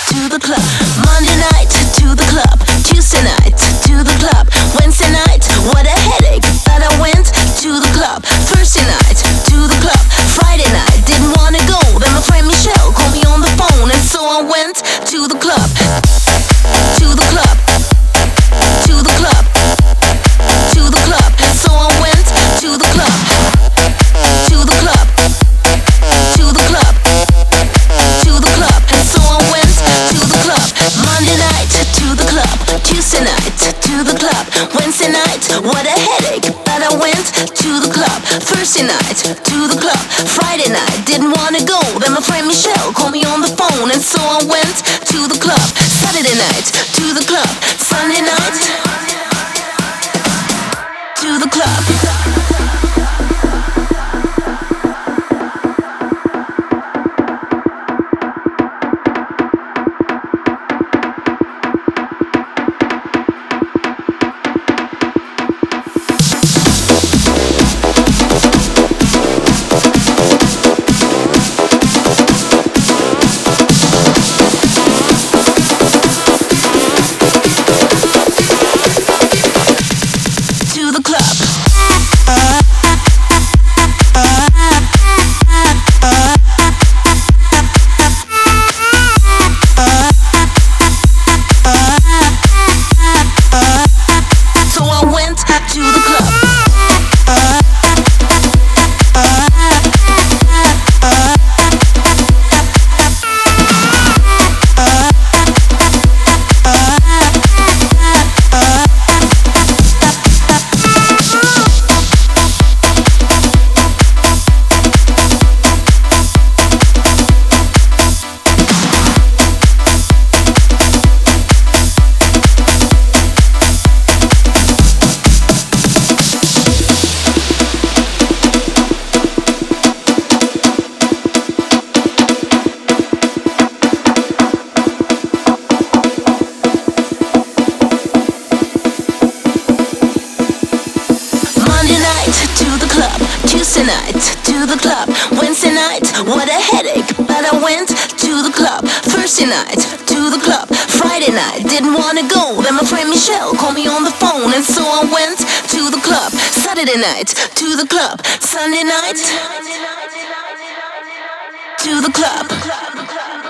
to the club. Monday night to the club. Tuesday night to the club. Wednesday night, what a headache, but I went to the club. Thursday night to the club. Friday night, didn't wanna go. Then my friend Michelle called me on the phone, and so I went to the club. To the club. To the club. To the club. So I went to the club. To the club. To the club. To the club. So I went to the club. Monday night to the club. Tuesday night to the club. Wednesday night, what a headache, but I went to the club. Thursday night to the club. Friday night, didn't wanna go. Then my friend Michelle called me on the phone, and so I went to the club. Saturday night to the club. Sunday night to the club. Tuesday night to the club. Wednesday night, what a headache, but I went to the club. Thursday night to the club. Friday night, didn't wanna go. Then my friend Michelle called me on the phone, and so I went to the club. Saturday night to the club. Sunday night to the club.